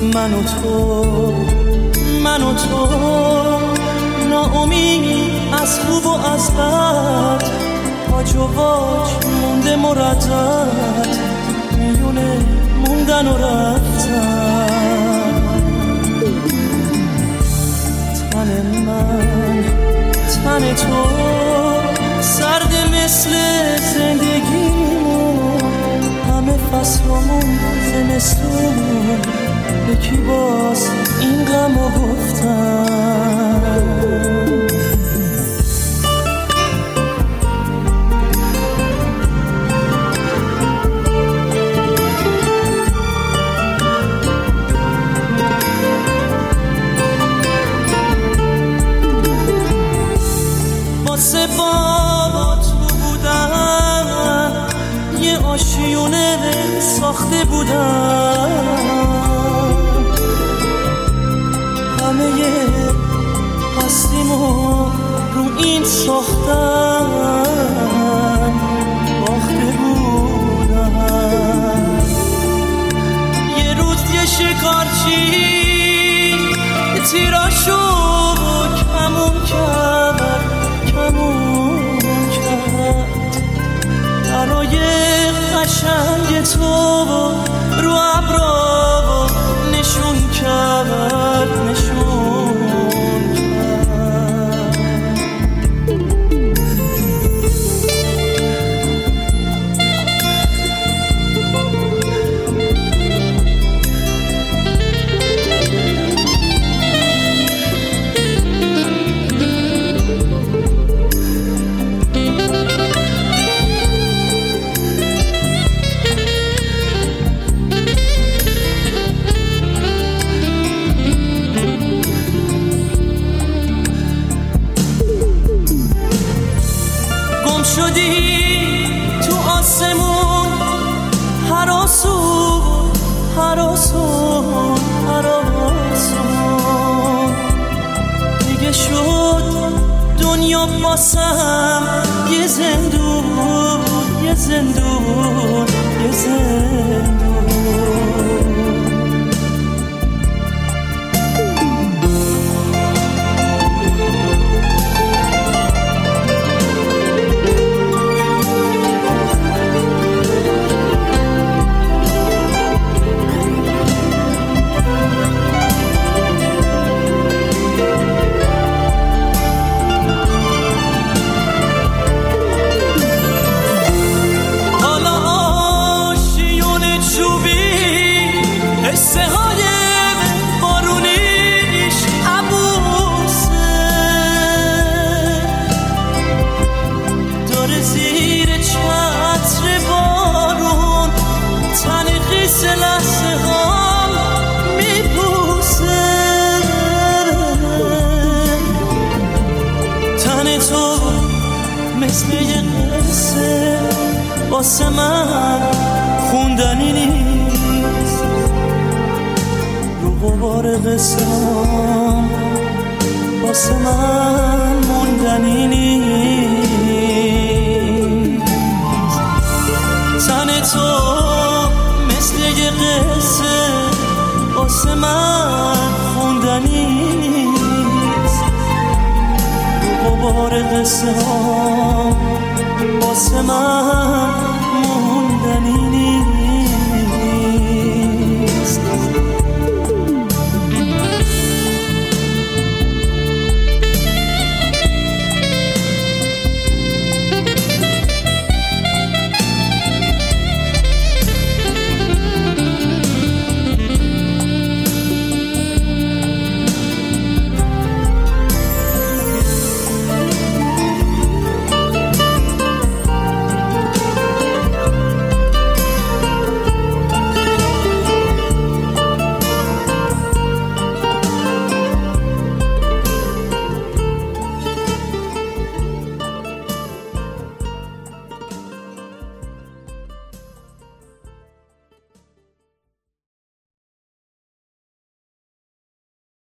من و تو ناامید از خوب و از بد، پاج و واج مونده مردد، میونه موندن و رفتن. تن من تن تو سرد مثل زندگیمون، همه فصلمون زمستون، یکی باز این غمو گفتن. واسه بابا تو بودن یه آشیونه ساخته بودن، همه هستیمو رو این ساختن باخته بودن. یه روز یه شکارچی تیراشو کمون کرد برای قشنگ تو رو ابرا نشون کرد شدی تو آسمون، هراسون دیگه شد دنیا باسم یه زندون. مثل یه قصه واسه من خوندنی نیست، رو غبار قصه واسه من موندنی نیست. تن تو مثل یه قصه واسه من خوندنی نیست، رو غبار قصه واسه من